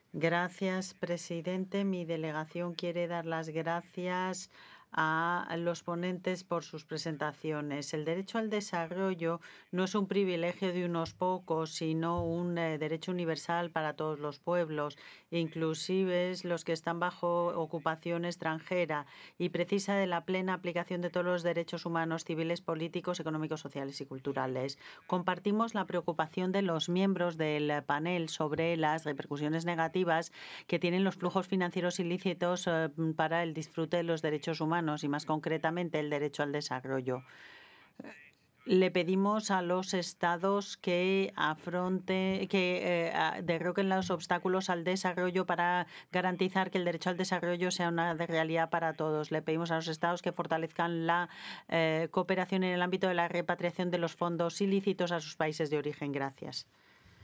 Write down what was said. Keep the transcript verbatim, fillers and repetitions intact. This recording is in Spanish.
Gracias, presidente. Mi delegación quiere dar las gracias a los ponentes por sus presentaciones. El derecho al desarrollo no es un privilegio de unos pocos, sino un eh, derecho universal para todos los pueblos, inclusive los que están bajo ocupación extranjera, y precisa de la plena aplicación de todos los derechos humanos, civiles, políticos, económicos, sociales y culturales. Compartimos la preocupación de los miembros del panel sobre las repercusiones negativas que tienen los flujos financieros ilícitos eh, para el disfrute de los derechos humanos y, más concretamente, el derecho al desarrollo. Le pedimos a los estados que afronten, que eh, derroquen los obstáculos al desarrollo para garantizar que el derecho al desarrollo sea una realidad para todos. Le pedimos a los estados que fortalezcan la eh, cooperación en el ámbito de la repatriación de los fondos ilícitos a sus países de origen. Gracias.